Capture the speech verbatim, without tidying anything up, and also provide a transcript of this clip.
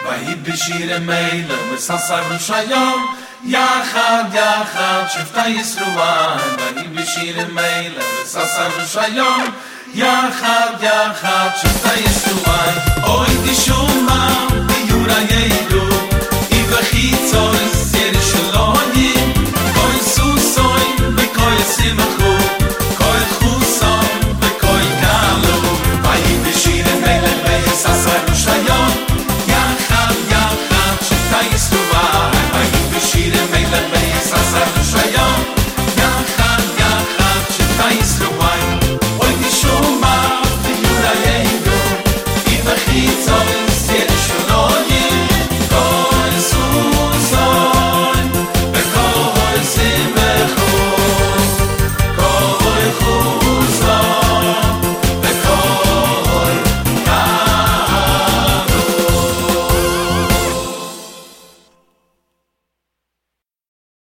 ויהי בשיר מילא וססר ושיים יחד יחד שבטי ישראל ויהי בשיר מילא וססר ושיים יחד יחד שבטי ישראל אוי תשומם